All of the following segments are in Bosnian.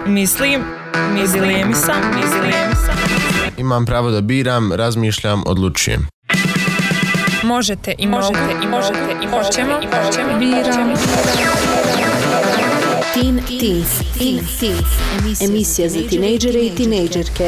Mislim, dilemi sam. Imam pravo da biram, razmišljam, odlučujem. Možete i hoćemo. Biram. Teen Teens. Emisija za tinejdžere i tinejdžerke.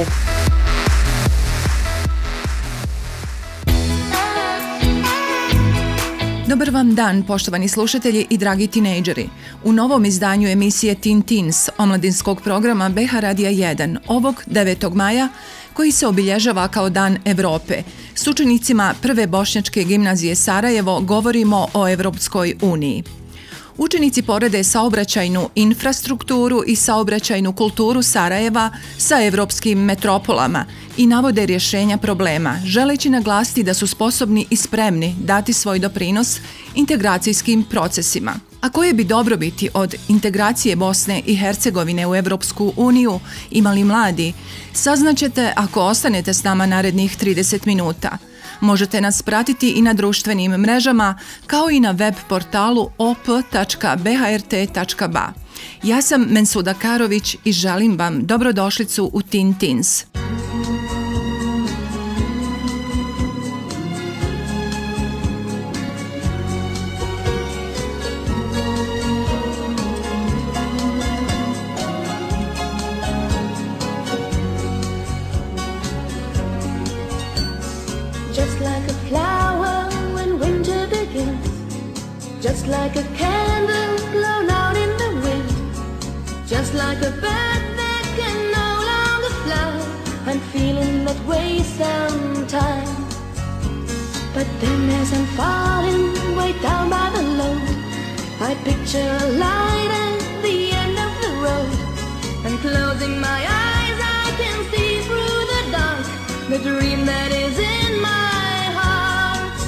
Dobar vam dan, poštovani slušatelji i dragi tinejdžeri. U novom izdanju emisije Teen Teens, omladinskog programa BH Radija 1, ovog 9. maja, koji se obilježava kao Dan Evrope, s učenicima Prve bošnjačke gimnazije Sarajevo govorimo o Evropskoj uniji. Učenici porede saobraćajnu infrastrukturu i saobraćajnu kulturu Sarajeva sa evropskim metropolama i navode rješenja problema, želeći naglasiti da su sposobni i spremni dati svoj doprinos integracijskim procesima. A koje bi dobrobiti od integracije Bosne i Hercegovine u Evropsku uniju imali mladi, saznaćete ako ostanete s nama narednih 30 minuta. Možete nas pratiti i na društvenim mrežama, kao i na web portalu op.bhrt.ba. Ja sam Mensuda Karović i želim vam dobrodošlicu u Teen Teens. Just like a candle blown out in the wind, just like a bird that can no longer fly. I'm feeling that way sometimes, but then as I'm falling way down by the load, I picture a light at the end of the road, and closing my eyes I can see through the dark the dream that is in my heart.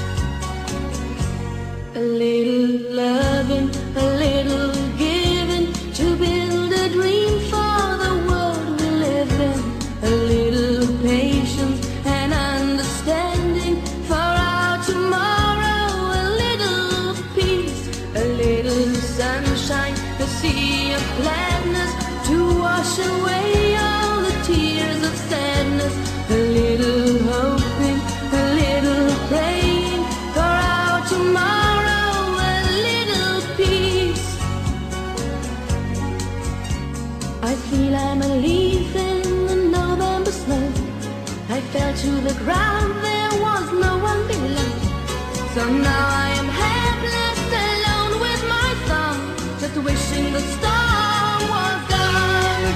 A little loving, a little giving, to build a dream for the world we live in. A little patience and understanding for our tomorrow. A little peace, a little sunshine, a sea of gladness to wash away all the tears of sadness. A little hoping, a little praying for our tomorrow. I feel I'm a leaf in the November snow. I fell to the ground, there was no one below. So now I am helpless, alone with my song, just wishing the storm was gone.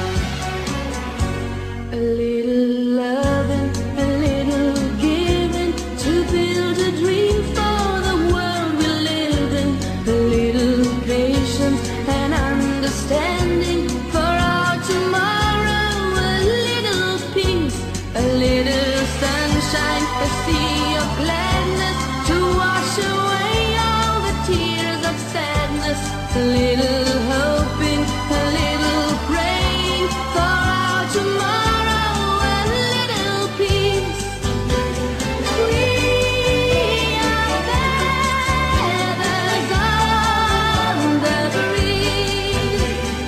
A little loving, a little giving, to build a dream for the world we live in. A little patience and understanding for our tomorrow. A little peace, a little sunshine, a sea of gladness to wash away all the tears of sadness. A little hoping, a little praying for our tomorrow. A little peace. We are feathers on the breeze.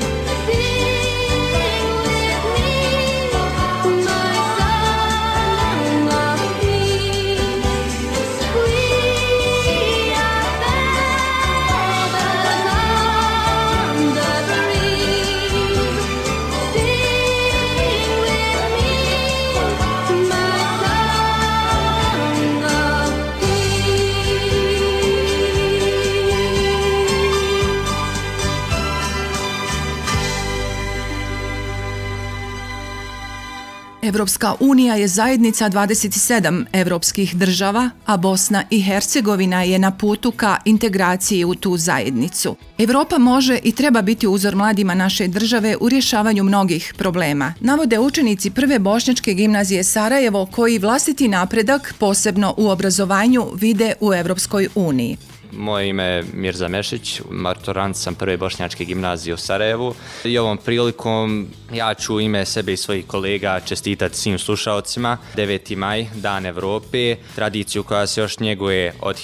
Sing with me my song of peace. We are feathers on the breeze. Sing with me my song of Evropska unija je zajednica 27 evropskih država, a Bosna i Hercegovina je na putu ka integraciji u tu zajednicu. Evropa može i treba biti uzor mladima naše države u rješavanju mnogih problema, navode učenici Prve bošnjačke gimnazije Sarajevo koji vlastiti napredak, posebno u obrazovanju, vide u Evropskoj uniji. Moje ime je Mirza Mešić, maturant sam prve bošnjačke gimnazije u Sarajevu i ovom prilikom ja ću u ime sebe i svojih kolega čestitati svim slušaocima 9. maj, Dan Evrope, tradiciju koja se još njeguje od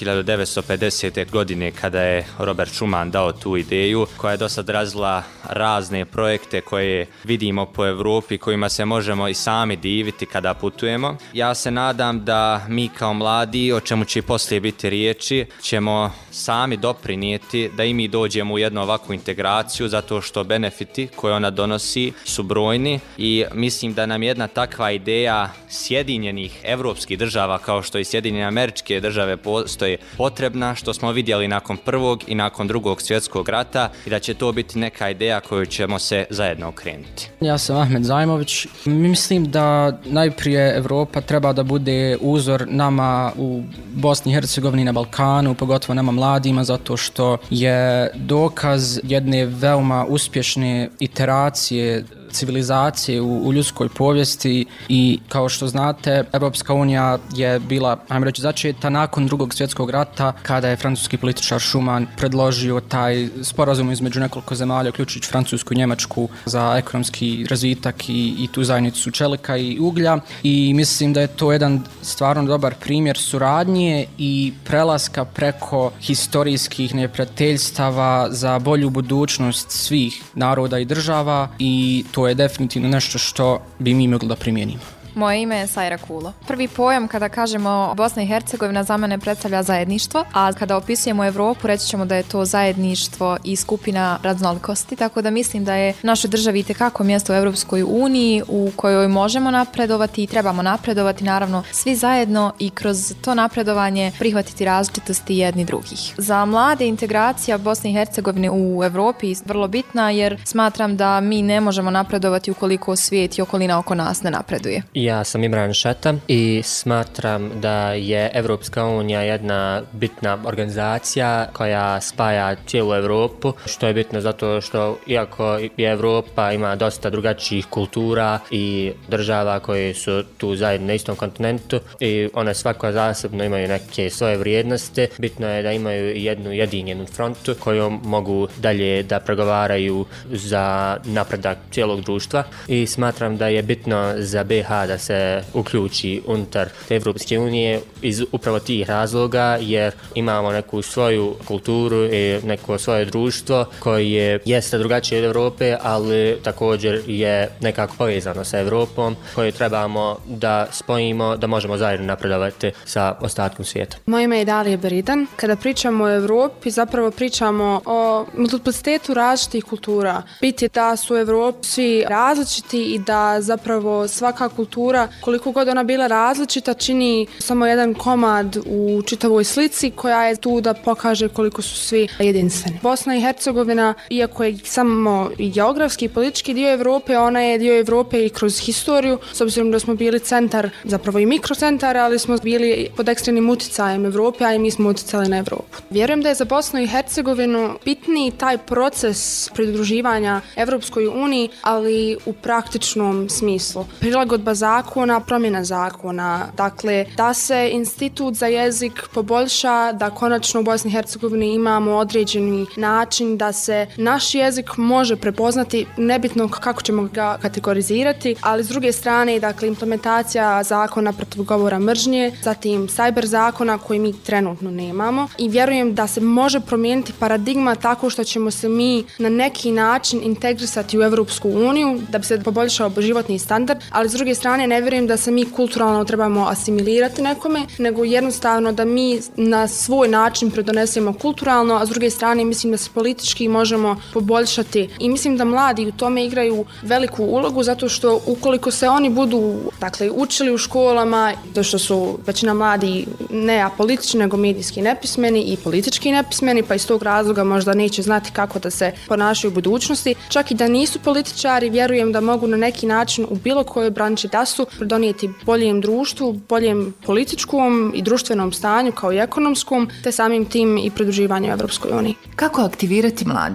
1950. godine kada je Robert Schuman dao tu ideju, koja je do sad razvila razne projekte koje vidimo po Evropi, kojima se možemo i sami diviti kada putujemo. Ja se nadam da mi kao mladi, o čemu će i poslije biti riječi, ćemo sami doprinijeti da i mi dođemo u jednu ovakvu integraciju, zato što benefiti koje ona donosi su brojni i mislim da nam jedna takva ideja sjedinjenih evropskih država kao što i Sjedinjene Američke Države postoje potrebna, što smo vidjeli nakon Prvog i nakon Drugog svjetskog rata, i da će to biti neka ideja koju ćemo se zajedno okrenuti. Ja sam Ahmed Zajmović. Mislim da najprije Evropa treba da bude uzor nama u Bosni i Hercegovini, na Balkanu, pogotovo nama mladima, zato što je dokaz jedne veoma uspješne iteracije civilizacije u ljudskoj povijesti i kao što znate, Europska unija je bila, ajmo reći, začeta nakon Drugog svjetskog rata, kada je francuski političar Schuman predložio taj sporazum između nekoliko zemalja, uključujući Francusku i Njemačku, za ekonomski razvitak i tu zajednicu čelika i uglja, i mislim da je to jedan stvarno dobar primjer suradnje i prelaska preko historijskih neprijateljstava za bolju budućnost svih naroda i država, i to je definitivno nešto što bi mi mogli da primijenimo. Moje ime je Sajra Kulo. Prvi pojam kada kažemo Bosna i Hercegovina za mene predstavlja zajedništvo, a kada opisujemo Evropu reći ćemo da je to zajedništvo i skupina raznolikosti, tako da mislim da je našoj državi itekako mjesto u Europskoj uniji u kojoj možemo napredovati i trebamo napredovati, naravno svi zajedno, i kroz to napredovanje prihvatiti različitosti jedni drugih. Za mlade integracija Bosne i Hercegovine u Evropi je vrlo bitna, jer smatram da mi ne možemo napredovati ukoliko svijet i okolina oko nas ne napreduje. Ja sam Imran Šeta i smatram da je Evropska unija jedna bitna organizacija koja spaja cijelu Evropu, što je bitno zato što iako je Evropa ima dosta drugačijih kultura i država koje su tu zajedno na istom kontinentu i one svako zasebno imaju neke svoje vrijednosti, bitno je da imaju jednu jedinjenu frontu koju mogu dalje da pregovaraju za napredak cijelog društva, i smatram da je bitno za BiH da se uključi unutar Evropske unije iz upravo tih razloga, jer imamo neku svoju kulturu i neko svoje društvo koje jeste drugačije od Evrope, ali također je nekako povezano sa Evropom, koje trebamo da spojimo, da možemo zajedno napredovati sa ostatkom svijeta. Moje ime je Dalija Beridan. Kada pričamo o Evropi, zapravo pričamo o multiplicitetu različitih kultura. Bit je da su u Evropi svi različiti i da zapravo svaka kultura, koliko god ona bila različita, čini samo jedan komad u čitavoj slici koja je tu da pokaže koliko su svi jedinstveni. Bosna i Hercegovina, iako je samo i geografski i politički dio Evrope, ona je dio Evrope i kroz historiju, s obzirom da smo bili centar, zapravo i mikrocentar, ali smo bili pod ekstremnim utjecajem Evrope, a i mi smo utjecali na Evropu. Vjerujem da je za Bosnu i Hercegovinu bitniji taj proces pridruživanja Evropskoj uniji, ali u praktičnom smislu. Prilagodba zakona, promjena zakona, dakle da se institut za jezik poboljša, da konačno u Bosni i Hercegovini imamo određeni način da se naš jezik može prepoznati, nebitno kako ćemo ga kategorizirati, ali s druge strane, dakle, implementacija zakona protiv govora mržnje, zatim cyber zakona koji mi trenutno nemamo, i vjerujem da se može promijeniti paradigma tako što ćemo se mi na neki način integrisati u Europsku uniju da bi se poboljšao životni standard, ali s druge strane ne vjerujem da se mi kulturalno trebamo asimilirati nekome, nego jednostavno da mi na svoj način predonesemo kulturalno, a s druge strane mislim da se politički možemo poboljšati, i mislim da mladi u tome igraju veliku ulogu, zato što ukoliko se oni budu, dakle, učili u školama, to što su većina mladi ne apolitični nego medijski nepismeni i politički nepismeni, pa iz tog razloga možda neće znati kako da se ponašaju u budućnosti, čak i da nisu političari, vjerujem da mogu na neki način u bilo kojoj branči da su pridonijeti boljem društvu, boljem političkom i društvenom stanju kao i ekonomskom, te samim tim i pridruživanju Evropskoj uniji. Kako aktivirati mlade?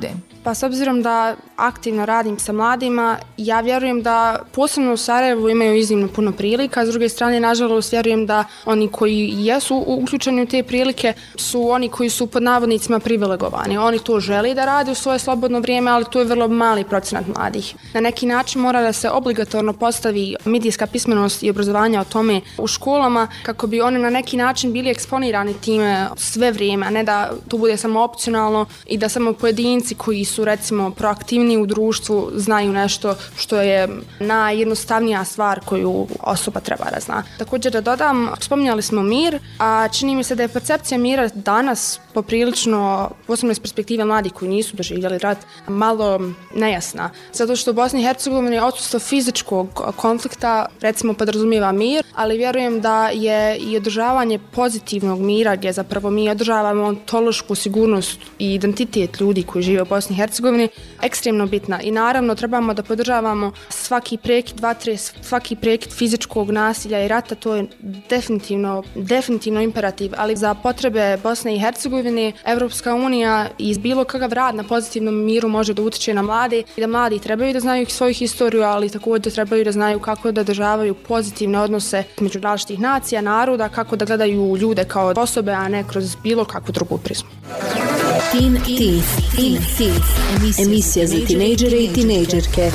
Pa s obzirom da aktivno radim sa mladima, ja vjerujem da posebno u Sarajevu imaju iznimno puno prilika, s druge strane, nažalost, vjerujem da oni koji jesu uključeni u te prilike su oni koji su pod navodnicima privilegovani. Oni to žele da rade u svoje slobodno vrijeme, ali to je vrlo mali procenat mladih. Na neki način mora da se obligatorno postavi medijska pismenost i obrazovanje o tome u školama kako bi oni na neki način bili eksponirani time sve vrijeme, a ne da to bude samo opcionalno i da samo pojedinci koji su recimo proaktivni u društvu znaju nešto što je najjednostavnija stvar koju osoba treba da zna. Također da dodam, spominjali smo mir, a čini mi se da je percepcija mira danas poprilično, posebno iz perspektive mladih koji nisu doživjeli rat, malo nejasna. Zato što u Bosni i Hercegovini odsustvo fizičkog konflikta recimo podrazumijeva mir, ali vjerujem da je i održavanje pozitivnog mira gdje zapravo mi održavamo ontološku sigurnost i identitet ljudi koji žive u Bosni i Hercegovini ekstremno bitna. I naravno trebamo da podržavamo svaki prekid vatre, svaki prekid fizičkog nasilja i rata, to je definitivno imperativ, ali za potrebe Bosne i Hercegovine Evropska unija iz bilo kakav rad na pozitivnom miru može da utiče na mlade i da mladi trebaju da znaju svoju historiju, ali također trebaju da znaju kako da održavaju pozitivne odnose među različitih nacija, naroda, kako da gledaju ljude kao osobe, a ne kroz bilo kakvu drugu prizmu. Teen Teens, emisija za tinejdžere i tinejdžerke.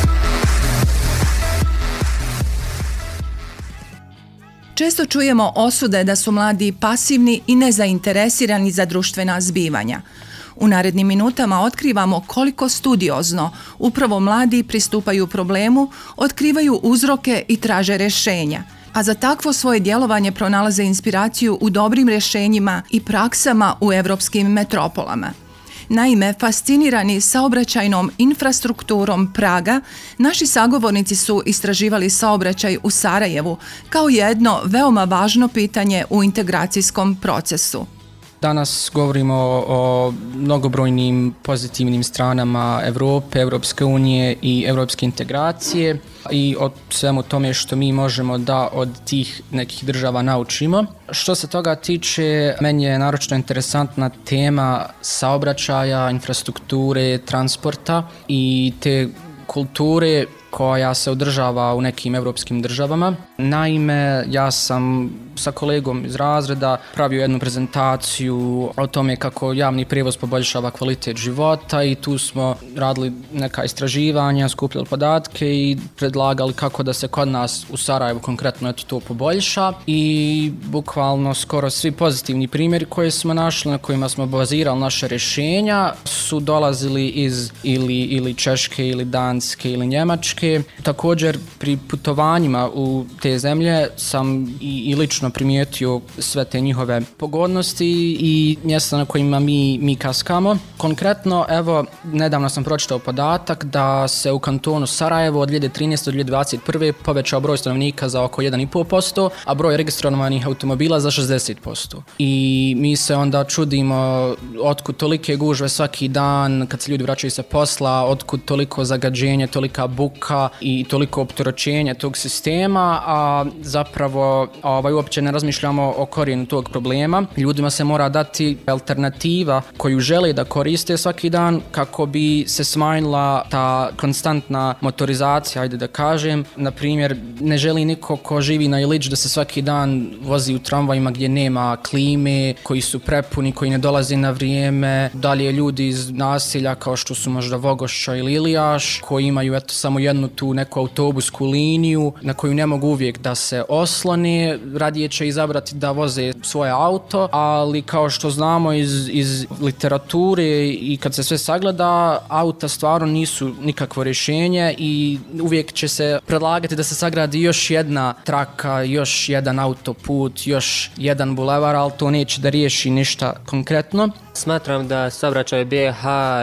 Često čujemo osude da su mladi pasivni i nezainteresirani za društvena zbivanja. U narednim minutama otkrivamo koliko studiozno upravo mladi pristupaju problemu, otkrivaju uzroke i traže rješenja, a za takvo svoje djelovanje pronalaze inspiraciju u dobrim rješenjima i praksama u evropskim metropolama. Naime, fascinirani saobraćajnom infrastrukturom Praga, naši sagovornici su istraživali saobraćaj u Sarajevu kao jedno veoma važno pitanje u integracijskom procesu. Danas govorimo o mnogobrojnim pozitivnim stranama Europe, Europske unije i europske integracije i o svemu tome što mi možemo da od tih nekih država naučimo. Što se toga tiče, meni je naročito interesantna tema saobraćaja, infrastrukture, transporta i te kulture koja se održava u nekim evropskim državama. Naime, ja sam sa kolegom iz razreda pravio jednu prezentaciju o tome kako javni prijevoz poboljšava kvalitet života i tu smo radili neka istraživanja, skupljali podatke i predlagali kako da se kod nas u Sarajevu konkretno to poboljša i bukvalno skoro svi pozitivni primjeri koje smo našli, na kojima smo bazirali naše rješenja, su dolazili iz ili Češke ili Danske ili Njemačke. Također pri putovanjima u te zemlje sam i lično primijetio sve te njihove pogodnosti i mjesta na kojima mi kaskamo. Konkretno, evo, nedavno sam pročitao podatak da se u kantonu Sarajevo od 2013. do 2021. povećao broj stanovnika za oko 1,5%, a broj registrovanih automobila za 60%. I mi se onda čudimo otkud tolike gužve svaki dan kad se ljudi vraćaju sa posla, otkud toliko zagađenje, tolika buka i toliko opterećenja tog sistema, a zapravo uopće ne razmišljamo o korijenu tog problema. Ljudima se mora dati alternativa koju žele da koriste svaki dan kako bi se smanjila ta konstantna motorizacija, ajde da kažem. Na primjer, ne želi niko ko živi na Ilić da se svaki dan vozi u tramvajima gdje nema klime, koji su prepuni, koji ne dolaze na vrijeme. Dalje ljudi iz naselja kao što su možda Vogošća ili Ilijaš, koji imaju samo jednu tu neku autobusku liniju na koju ne mogu uvijek da se oslone, radije će izabrati da voze svoje auto, ali kao što znamo iz literature i kad se sve sagleda, auta stvarno nisu nikakvo rješenje i uvijek će se predlagati da se sagradi još jedna traka, još jedan autoput, još jedan bulevar, ali to neće da riješi ništa konkretno. Smatram da saobraćaj BiH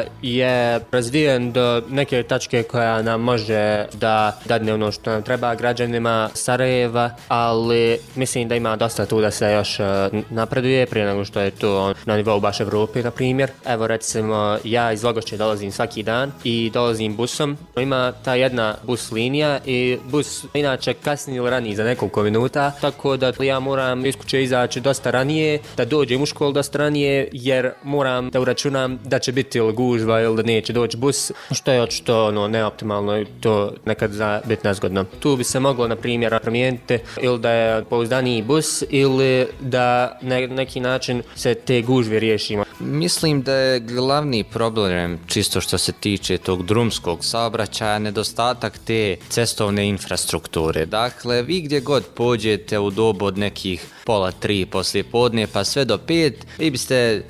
je razvijen do neke tačke koja nam može da dadne ono što nam treba građanima Sarajeva, ali mislim da ima dosta tu da se još napreduje prije nego što je to na nivou baš Evrope, na primjer. Evo recimo, ja iz Vogošće dolazim svaki dan i dolazim busom. Ima ta jedna bus linija i bus inače kasnije ili ranije za nekoliko minuta, tako da ja moram iz kuće izaći dosta ranije, da dođem u školu dosta ranije, jer moram da uračunam da će biti ili gužva ili da neće doći bus, što je očito neoptimalno i to nekad za biti nezgodno. Tu bi se moglo, na primjer, promijeniti ili da je pouzdaniji bus ili da na neki način se te gužve riješimo. Mislim da je glavni problem, čisto što se tiče tog drumskog saobraćaja, nedostatak te cestovne infrastrukture. Dakle, vi gdje god pođete u dobu od nekih 2:30 poslije podne pa sve do 5, vi biste,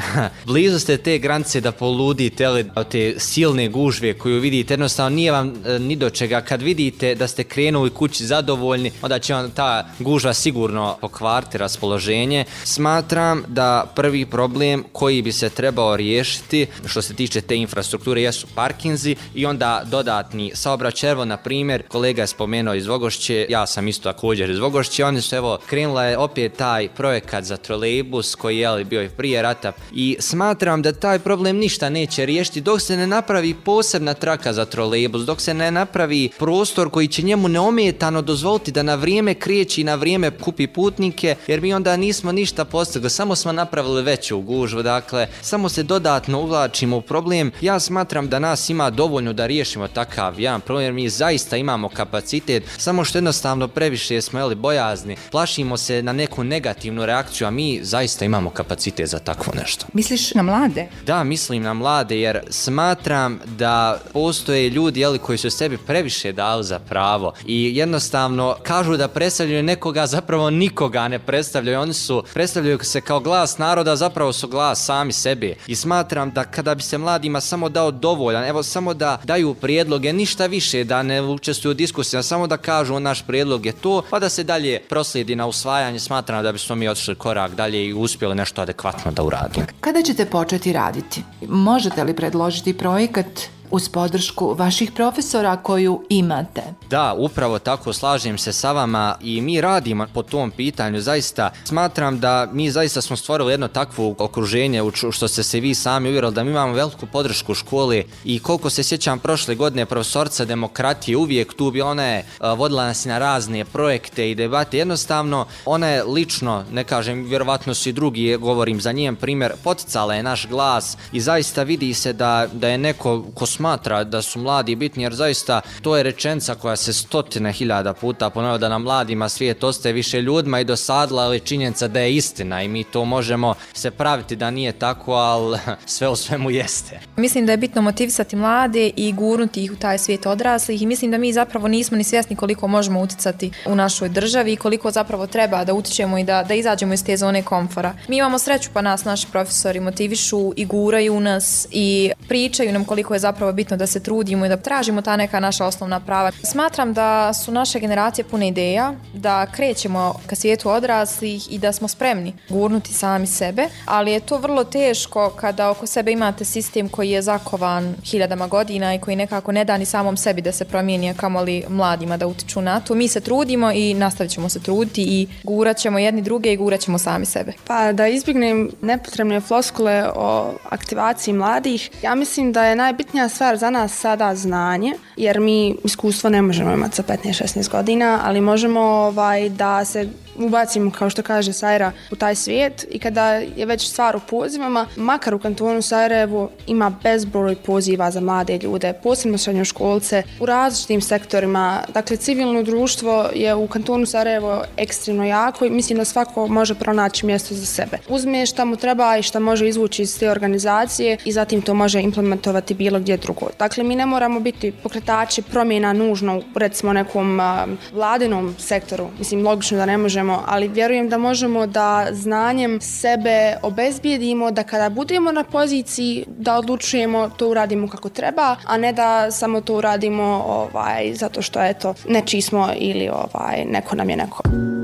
blizu ste te granice da poludite, te silne gužve koju vidite, jednostavno nije vam ni do čega. Kad vidite da ste krenuli kući zadovoljni, onda će vam ta gužva sigurno pokvariti raspoloženje. Smatram da prvi problem koji bi se trebao riješiti što se tiče te infrastrukture jesu parkinzi i onda dodatni saobraćaj. Evo, na primjer, kolega je spomenuo iz Vogošće, ja sam isto također iz Vogošće, oni su krenula je opet taj projekat za trolejbus koji je bio i prije rata i smatram da taj problem ništa neće riješiti dok se ne napravi posebna traka za trolejbus, dok se ne napravi prostor koji će njemu neometano dozvoliti da na vrijeme kreće i na vrijeme kupi putnike, jer mi onda nismo ništa postigli, samo smo napravili veću gužvu, dakle, samo se dodatno uvlačimo u problem. Ja smatram da nas ima dovoljno da riješimo takav jedan problem, mi zaista imamo kapacitet, samo što jednostavno previše smo bojazni, plašimo se na neku negativnu reakciju, a mi zaista imamo kapacitet za takvo nešto. Misliš na mlade? Da, mislim na mlade, jer smatram da postoje ljudi koji su sebi previše dali za pravo i jednostavno kažu da predstavljaju nekoga, zapravo nikoga ne predstavljaju, predstavljaju se kao glas naroda, zapravo su glas sami sebi i smatram da kada bi se mladima samo dao dovoljan, samo da daju prijedloge, ništa više, da ne učestvuju u diskusijama, samo da kažu naš prijedlog je to, pa da se dalje proslijedi na usvajanje, smatram da bismo mi otišli korak dalje i uspjeli nešto adekvatno da uradimo. Kada ćete početi raditi? Možete li predložiti projekat uz podršku vaših profesora koju imate? Da, upravo tako, slažem se sa vama i mi radimo po tom pitanju. Zaista smatram da mi zaista smo stvorili jedno takvo okruženje u što ste se vi sami uvjerili da mi imamo veliku podršku škole i koliko se sjećam prošle godine profesorca demokratije uvijek tu bila, ona je vodila nas na razne projekte i debate, jednostavno ona je lično, ne kažem, vjerovatno su i drugi, govorim za njen primjer, poticala je naš glas i zaista vidi se da je neko ko smatra da su mladi bitni, jer zaista to je rečenica koja se 100.000 puta ponovila da nam mladima svijet ostaje više ljudima i dosadila, ali činjenica da je istina i mi to možemo se praviti da nije tako, ali sve u svemu jeste. Mislim da je bitno motivisati mlade i gurnuti ih u taj svijet odraslih i mislim da mi zapravo nismo ni svjesni koliko možemo utjecati u našoj državi i koliko zapravo treba da utičemo i da izađemo iz te zone komfora. Mi imamo sreću pa nas naši profesori motivišu i guraju nas i pričaju nam koliko je zapravo bitno da se trudimo i da tražimo ta neka naša osnovna prava. Smatram da su naše generacije pune ideja, da krećemo ka svijetu odraslih i da smo spremni gurnuti sami sebe, ali je to vrlo teško kada oko sebe imate sistem koji je zakovan hiljadama godina i koji nekako ne da ni samom sebi da se promijeni, a kamoli mladima da utiču na to. Mi se trudimo i nastavit ćemo se truditi i gurat ćemo jedni druge i gurat ćemo sami sebe. Pa da izbjegnem nepotrebne floskule o aktivaciji mladih, ja mislim da je najbitnija stvar za nas sada znanje, jer mi iskustvo ne možemo imati sa 15-16 godina, ali možemo da se ubacimo, kao što kaže Sajra, u taj svijet i kada je već stvar u pozivama, makar u kantonu Sarajevo ima bezbroj poziva za mlade ljude, posebno srednjoškolce, u različitim sektorima. Dakle, civilno društvo je u kantonu Sarajevo ekstremno jako i mislim da svako može pronaći mjesto za sebe. Uzme šta mu treba i šta može izvući iz te organizacije i zatim to može implementovati bilo gdje drugo. Dakle, mi ne moramo biti pokretači promjena nužno u recimo nekom vladinom sektoru. Mislim, logično da ne možemo, ali vjerujem da možemo da znanjem sebe obezbijedimo da kada budemo na poziciji da odlučujemo, to uradimo kako treba, a ne da samo to uradimo zato što nečiji smo ili neko nam je neko.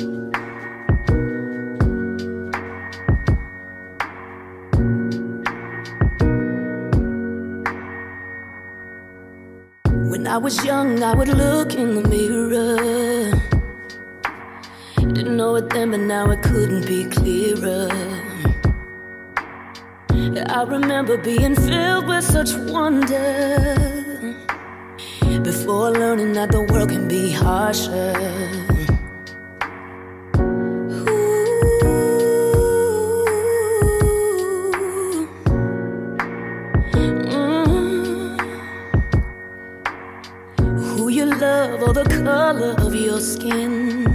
When I was young, I would look in the mirror. Didn't know it then, but now it couldn't be clearer. I remember being filled with such wonder before learning that the world can be harsher. Ooh, for the color of your skin,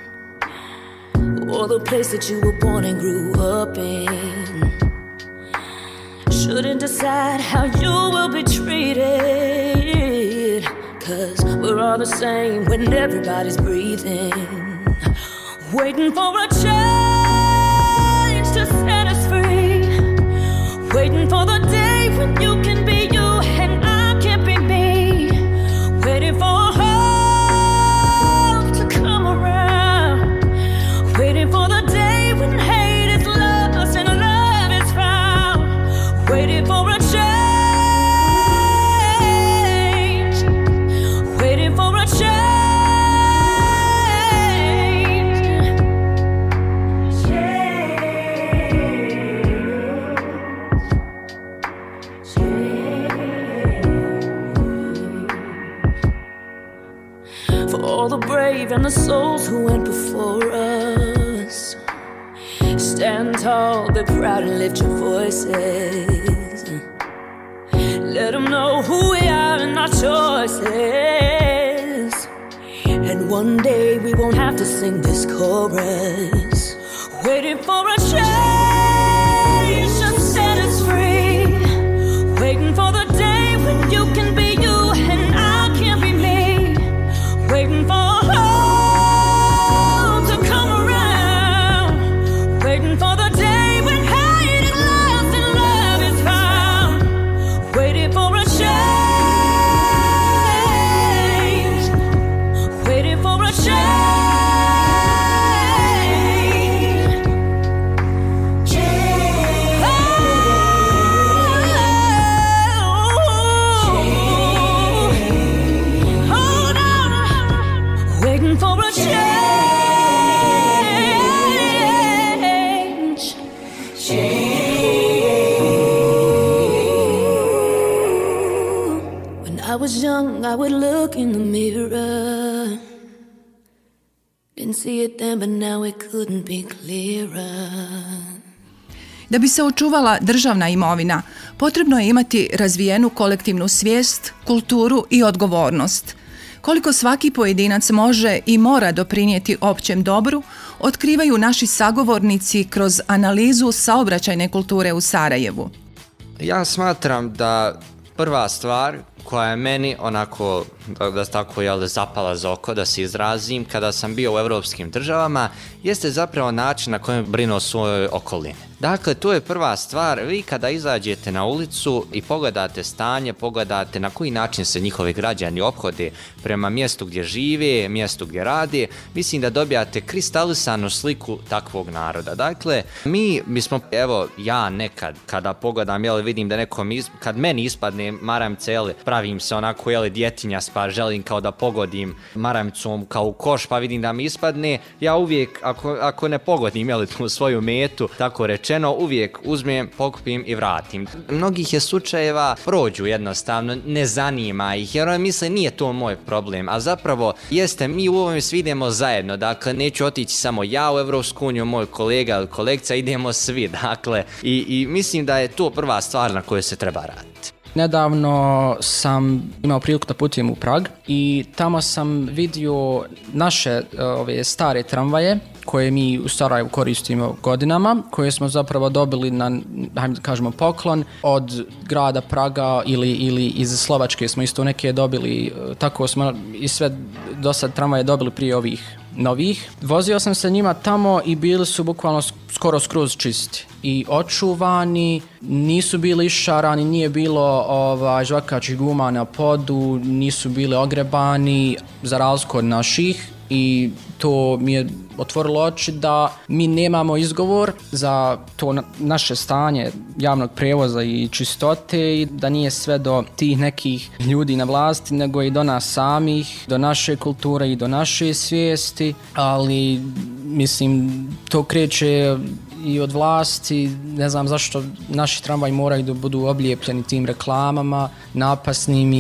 or the place that you were born and grew up in. Shouldn't decide how you will be treated, 'cause we're all the same when everybody's breathing, waiting for a change to set us free, waiting for the day when you can be you and I can't be me, waiting for hope to come around, waiting for the day when hate is lost and love is found, waiting for a change, waiting for a change. For all the brave and the souls who went before us, stand tall, be proud and lift your voices. Let them know who we are and our choices. And one day we won't have to sing this chorus, waiting for a change to set us free, waiting for the day when you can be you and I can be me, waiting for hope to come around, waiting for the day when hate is lost and love is found, waiting for a change, waiting for a change. Hold on, waiting for a change. When I was young, I would look in the mirror. Didn't see it then, but now it couldn't be clearer. Da bi se očuvala državna imovina, potrebno je imati razvijenu kolektivnu svijest, kulturu i odgovornost. Koliko svaki pojedinac može i mora doprinijeti općem dobru, otkrivaju naši sagovornici kroz analizu saobraćajne kulture u Sarajevu. Ja smatram da prva stvar koja je meni onako, da tako zapala za oko, da se izrazim, kada sam bio u evropskim državama, jeste zapravo način na kojem brinu o svojoj okolini. Dakle, to je prva stvar. Vi kada izađete na ulicu i pogledate stanje, pogledate na koji način se njihovi građani ophode prema mjestu gdje žive, mjestu gdje rade, mislim da dobijate kristalisanu sliku takvog naroda. Dakle, mi smo, evo, ja nekad kada pogledam, vidim da nekom, kad meni ispadne maramce, pravim se onako, djetinjas, pa želim kao da pogodim maramcom kao u koš, pa vidim da mi ispadne, ja uvijek, ako ne pogodim, tu svoju metu, tako rečeno, uvijek uzmem, pokupim i vratim. Mnogih je slučajeva prođu jednostavno, ne zanima ih, jer oni misle nije to moj problem, a zapravo jeste, mi u ovome svi idemo zajedno, dakle neću otići samo ja u Evropsku uniju, moj kolega ili kolegica, idemo svi, dakle, i mislim da je to prva stvar na kojoj se treba raditi. Nedavno sam imao priliku da putujem u Prag i tamo sam vidio naše ove stare tramvaje koje mi u Sarajevu koristimo godinama, koje smo zapravo dobili na, hajde da kažemo, poklon od grada Praga ili iz Slovačke smo isto neke dobili, tako smo i sve do sad tramvaje dobili prije ovih novih. Vozio sam se njima tamo i bili su bukvalno skoro skroz čisti i očuvani, nisu bili išarani, nije bilo žvakačih guma na podu, nisu bili ogrebani za razliku od naših i to mi je otvorilo oči da mi nemamo izgovor za to naše stanje javnog prevoza i čistote i da nije sve do tih nekih ljudi na vlasti, nego i do nas samih, do naše kulture i do naše svijesti, ali mislim to kreće i od vlasti. Ne znam zašto naši tramvaji moraju da budu oblijepljeni tim reklamama, napasnim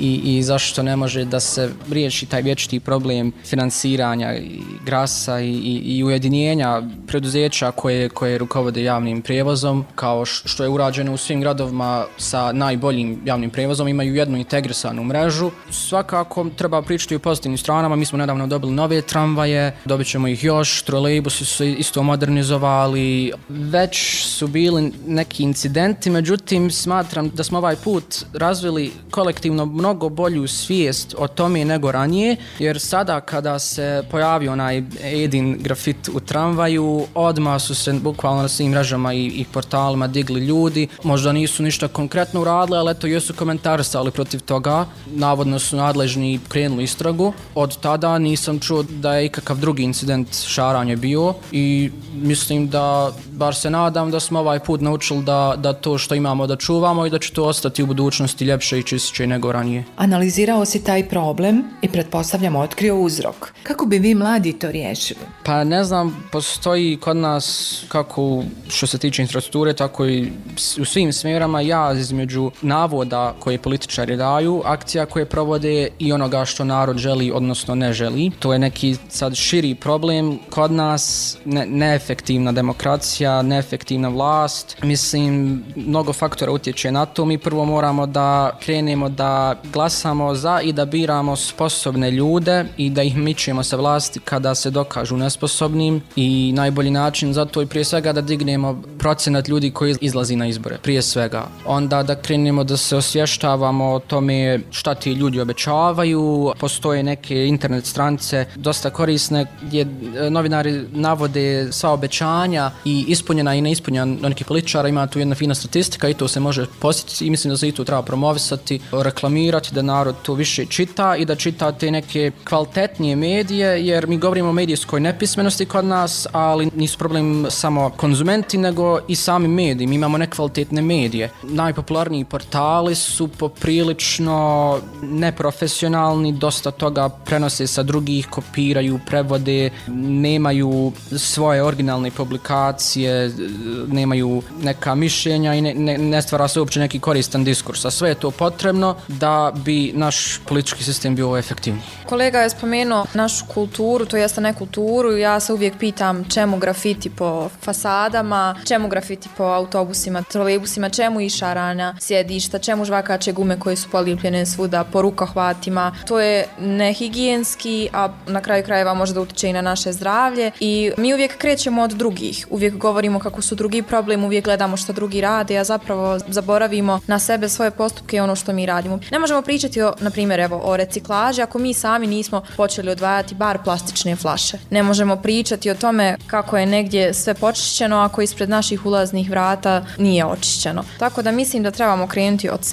i zašto ne može da se riješi taj vječiti problem finansiranja i grasa i ujedinjenja preduzeća koje rukovode javnim prijevozom, kao što je urađeno u svim gradovima sa najboljim javnim prijevozom, imaju jednu integrisanu mrežu. Svakako treba pričati o pozitivnim stranama. Mi smo nedavno dobili nove tramvaje, dobit ćemo ih još, trolejbusi su isto modernizovali, već su bili neki incidenti, međutim smatram da smo ovaj put razvili kolektivno mnogo bolju svijest o tome nego ranije, jer sada kada se pojavio onaj Edin grafit u tramvaju, odmah su se bukvalno na svim mrežama i portalima digli ljudi, možda nisu ništa konkretno uradili, ali eto jesu komentarisali protiv toga, navodno su nadležni krenuli istragu. Od tada nisam čuo da je ikakav drugi incident šaranja bio i mislim da, bar se nadam da smo ovaj put naučili da to što imamo da čuvamo i da će to ostati u budućnosti ljepše i čišće nego ranije. Analizirao si taj problem i pretpostavljam otkrio uzrok. Kako bi vi mladi to riješili? Pa ne znam, postoji kod nas kako što se tiče infrastrukture, tako i u svim smjerama jaz između navoda koje političari daju, akcija koje provode i onoga što narod želi, odnosno ne želi. To je neki sad širi problem. Kod nas neefektivna demokracija, neefektivna vlast. Mislim, mnogo faktora utječe na to. Mi prvo moramo da krenemo da glasamo za i da biramo sposobne ljude i da ih mičemo sa vlasti kada se dokažu nesposobnim i najbolji način za to je prije svega da dignemo procenat ljudi koji izlazi na izbore, prije svega. Onda da krenemo da se osvještavamo o tome šta ti ljudi obećavaju. Postoje neke internet stranice dosta korisne gdje novinari navode sva obećanja i ispunjena i neispunjena nekih političara. Ima tu jedna fina statistika i to se može posjetiti i mislim da se i to treba promovisati, reklamirati, da narod to više čita i da čita te neke kvalitetnije medije, jer mi govorimo o medijskoj nepismenosti kod nas, ali nisu problem samo konzumenti, nego i sami mediji. Mi imamo nekvalitetne medije. Najpopularniji portali su poprilično neprofesionalni, dosta toga prenose sa drugih, kopiraju, prevode, nemaju svoje originalne publikacije, nemaju neka mišljenja i ne stvara se uopće neki koristan diskurs. A sve je to potrebno da bi naš politički sistem bio efektivniji. Kolega je spomenuo našu kulturu, to jeste ne kulturu. Ja se uvijek pitam čemu grafiti po fasadama, čemu grafiti po autobusima, trolejbusima, čemu išarana sjedišta, čemu žvakače gume koje su polijepljene svuda po rukohvatima. To je nehigijenski, a na kraju krajeva može da utječe i na naše zdravlje i mi uvijek krećemo od drugih. Uvijek govorimo kako su drugi problem, uvijek gledamo što drugi rade, a zapravo zaboravimo na sebe, svoje postupke i ono što mi radimo. Ne možemo pričati na primjer, o reciklaži ako mi sami nismo počeli odvajati bar plastične flaše. Ne možemo pričati o tome kako je negdje sve počišćeno ako ispred naših ulaznih vrata nije očišćeno. Tako da mislim da trebamo krenuti od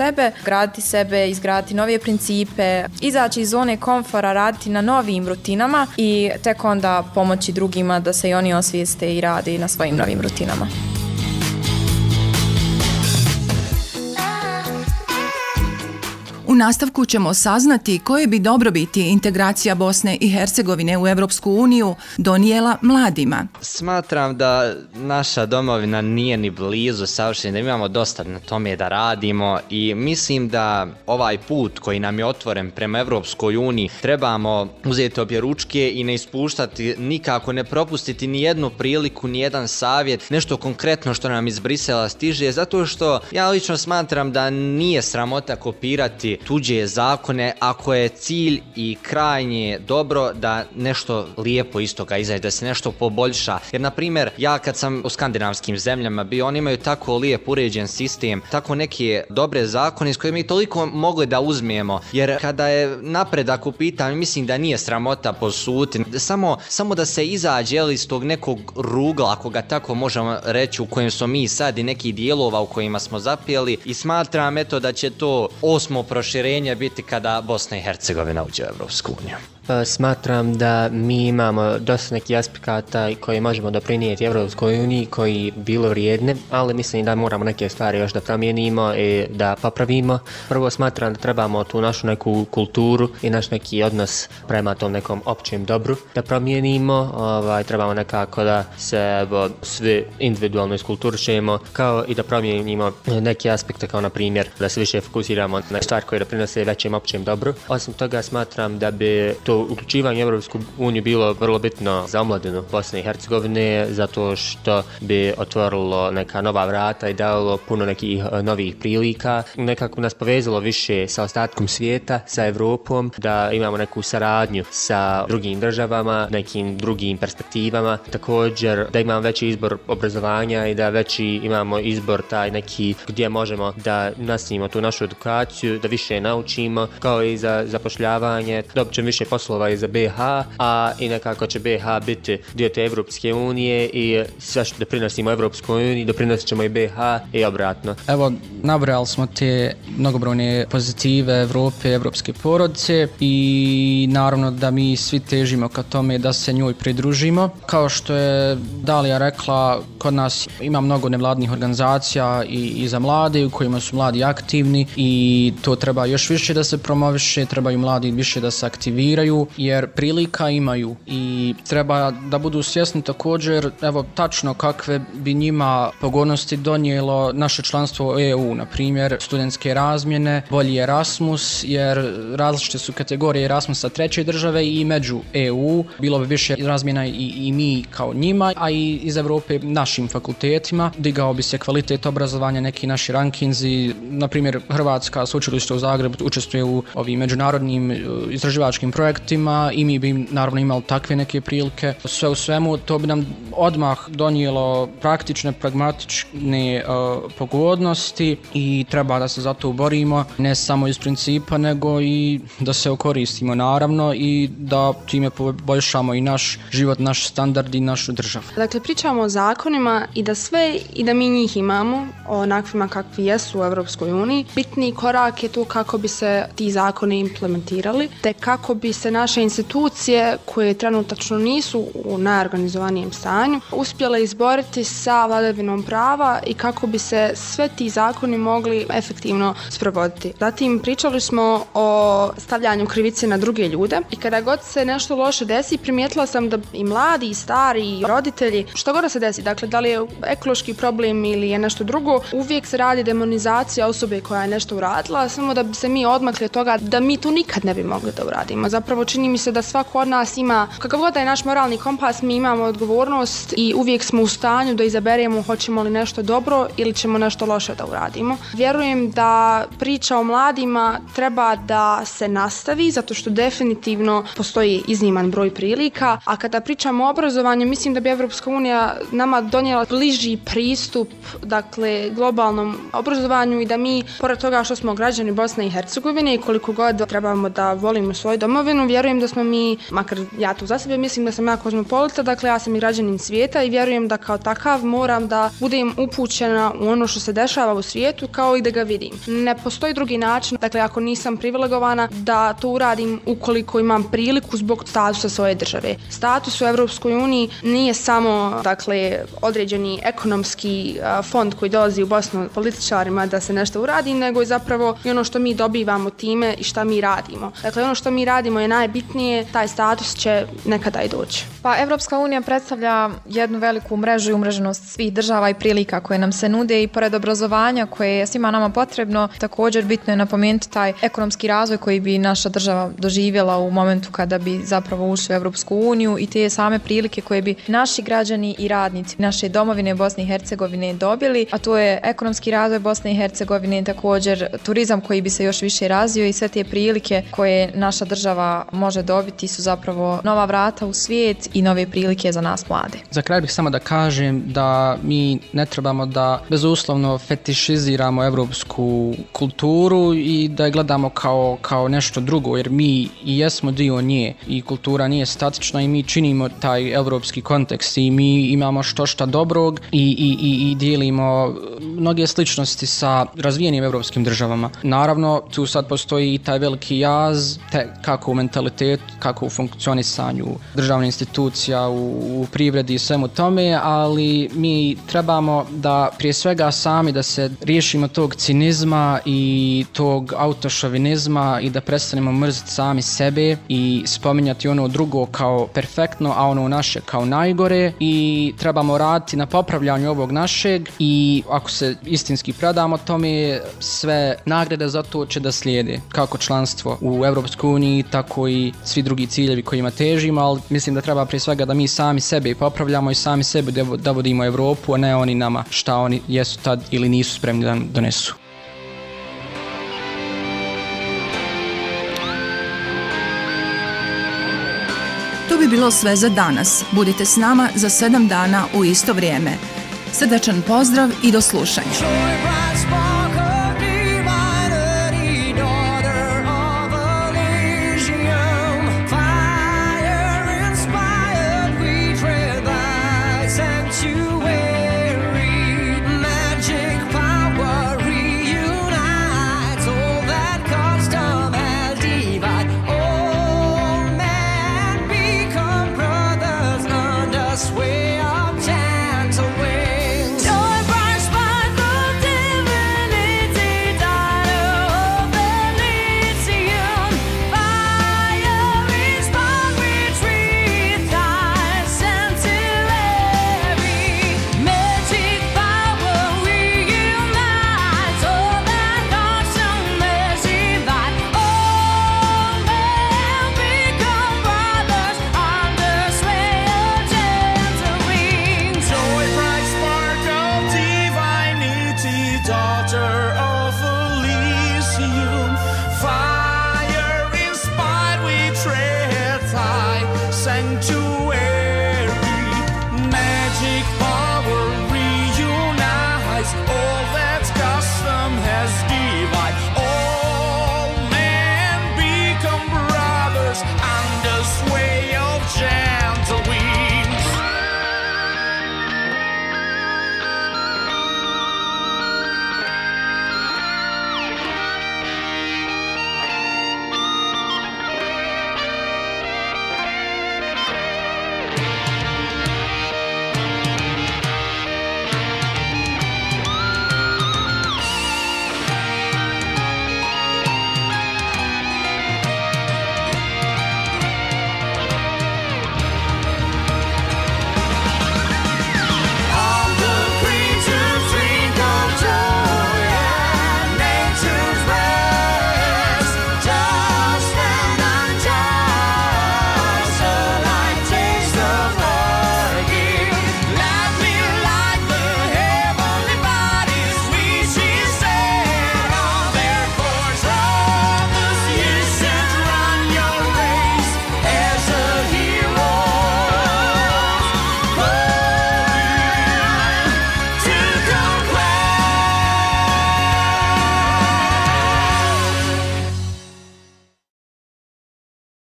sebe, izgraditi nove principe, izaći iz zone komfora, raditi na novim rutinama i tek onda pomoći drugima da se i oni osvijeste i rade na svojim novim rutinama. U nastavku ćemo saznati koje bi dobrobiti integracija Bosne i Hercegovine u Europsku uniju donijela mladima. Smatram da naša domovina nije ni blizu savršena, da imamo dosta na tome da radimo i mislim da ovaj put koji nam je otvoren prema Europskoj uniji trebamo uzeti obje ručke i ne ispuštati, nikako ne propustiti ni jednu priliku, ni jedan savjet, nešto konkretno što nam iz Brisela stiže, zato što ja lično smatram da nije sramota kopirati tuđe zakone ako je cilj i krajnje dobro da nešto lijepo iz toga izađe, da se nešto poboljša. Jer, na primjer, ja kad sam u skandinavskim zemljama bio, oni imaju tako lijep uređen sistem, tako neke dobre zakone s koje mi toliko mogli da uzmemo. Jer kada je napredak u pitanju, mislim da nije sramota posuditi. Samo da se izađe iz tog nekog rugla, ako ga tako možemo reći, u kojem smo mi sad i nekih dijelova u kojima smo zapjeli i smatram da će to 8. proširenje biti kada Bosna i Hercegovina uđe u Europsku uniju. Smatram da mi imamo dosta nekih aspekata koji možemo doprinijeti Evropskoj uniji, koji bilo vrijedne, ali mislim da moramo neke stvari još da promijenimo i da popravimo. Prvo smatram da trebamo tu našu neku kulturu i naš neki odnos prema tom nekom općem dobru da promijenimo. Trebamo nekako da se svi individualno iskulturišemo, kao i da promijenimo neke aspekte, kao na primjer da se više fokusiramo na stvari koje doprinose većem općem dobru. Osim toga smatram da bi to uključivanje u Evropsku uniju bilo vrlo bitno za omladinu Bosne i Hercegovine, zato što bi otvorilo neka nova vrata i dalo puno nekih novih prilika. Nekako nas povezalo više sa ostatkom svijeta, sa Evropom, da imamo neku saradnju sa drugim državama, nekim drugim perspektivama. Također da imamo veći izbor obrazovanja i da veći imamo izbor taj neki gdje možemo da nastavimo tu našu edukaciju, da više naučimo, kao i za zapošljavanje, dobit ćemo više poslova i za BiH, a i nekako će BiH biti dio te Evropske unije i sve što doprinosimo Evropskoj uniji, doprinosit ćemo i BiH i obratno. Evo, nabrali smo te mnogobrojne pozitive Evrope, evropske porodice i naravno da mi svi težimo ka tome da se njoj pridružimo. Kao što je Dalija rekla, kod nas ima mnogo nevladnih organizacija i za mlade u kojima su mladi aktivni i to treba još više da se promoviše, trebaju mladi više da se aktiviraju jer prilika imaju i treba da budu svjesni također, evo tačno kakve bi njima pogodnosti donijelo naše članstvo u EU, na primjer studentske razmjene, bolji Erasmus, jer različite su kategorije Erasmusa treće države i među EU, bilo bi više razmjena i mi kao njima, a i iz Evrope našim fakultetima, digao bi se kvalitet obrazovanja, neki naši rankinzi, na primjer Hrvatska sveučilište u Zagrebu učestvuje u ovim međunarodnim istraživačkim projektima i mi bi naravno imali takve neke prilike. Sve u svemu to bi nam odmah donijelo praktične, pragmatične pogodnosti i treba da se za to borimo, ne samo iz principa nego i da se okoristimo naravno i da time poboljšamo i naš život, naš standard i našu državu. Dakle, pričamo o zakonima i da mi njih imamo onakvima kakvi jesu u Evropskoj uniji. Bitni korak je tu kako bi se ti zakoni implementirali, te kako bi se naše institucije koje trenutačno nisu u najorganizovanijem stanju uspjele izboriti sa vladavinom prava i kako bi se sve ti zakoni mogli efektivno sprovoditi. Zatim pričali smo o stavljanju krivice na druge ljude i kada god se nešto loše desi, primijetila sam da i mladi i stari i roditelji, što god da se desi, dakle da li je ekološki problem ili je nešto drugo, uvijek se radi demonizacija osobe koja je nešto uradila, samo da bi se mi odmakli od toga da mi to nikad ne bi mogli da uradimo. Zapravo čini mi se da svako od nas ima, kakav god da je naš moralni kompas, mi imamo odgovornost i uvijek smo u stanju da izaberemo hoćemo li nešto dobro ili ćemo nešto loše da uradimo. Vjerujem da priča o mladima treba da se nastavi, zato što definitivno postoji izniman broj prilika, a kada pričamo o obrazovanju, mislim da bi Evropska unija nama donijela bliži pristup, dakle, globalnom obrazovanju i da mi, pored toga što smo građani Bosne i Hercegovine i koliko god trebamo da volimo svoju domovinu, vjerujem da smo mi, makar ja tu za sebe mislim da sam ja kozmopolita, dakle ja sam i građanin svijeta i vjerujem da kao takav moram da budem upućena u ono što se dešava u svijetu kao i da ga vidim. Ne postoji drugi način, dakle ako nisam privilegovana da to uradim ukoliko imam priliku zbog statusa svoje države. Status u Evropskoj uniji nije samo, dakle, određeni ekonomski fond koji dolazi u Bosnu političarima da se nešto uradi, nego je zapravo i ono što mi dobivamo time i šta mi radimo. Dakle, ono što mi radimo je najbitnije, taj status će nekada i doći. Pa Evropska unija predstavlja jednu veliku mrežu i umreženost svih država i prilika koje nam se nude i pored obrazovanja koje je svima nama potrebno, također bitno je napomenuti taj ekonomski razvoj koji bi naša država doživjela u momentu kada bi zapravo ušli u Evropsku uniju i te same prilike koje bi naši građani i radnici naše domovine Bosne i Hercegovine dobili, a to je ekonomski razvoj Bosne i Hercegovine, također turizam koji bi se još više razvio i sve te prilike koje naša država može dobiti su zapravo nova vrata u svijet i nove prilike za nas mlade. Za kraj bih samo da kažem da mi ne trebamo da bezuslovno fetišiziramo evropsku kulturu i da je gledamo kao nešto drugo, jer mi i jesmo dio nje i kultura nije statična i mi činimo taj evropski kontekst i mi imamo šta dobrog i dijelimo mnoge sličnosti sa razvijenim evropskim državama. Naravno, tu sad postoji i taj veliki jaz kako u mentalitetu, kako u funkcionisanju državnih institucija, u privredi i svemu tome, ali mi trebamo da prije svega sami da se riješimo tog cinizma i tog autošovinizma i da prestanemo mrziti sami sebe i spominjati ono drugo kao perfektno, a ono naše kao najgore, i trebamo raditi na popravljanju ovog našeg, i ako se istinski predamo tome, sve nagrade za to će da slijede, kako članstvo u Europskoj uniji, tako i svi drugi ciljevi kojima težimo, ali mislim da treba prije svega da mi sami sebe popravljamo i sami sebe da vodimo Europu, a ne oni nama šta oni jesu tad ili nisu spremni da donesu. To bi bilo sve za danas. Budite s nama za 7 dana u isto vrijeme. Srdačan pozdrav i do slušanja.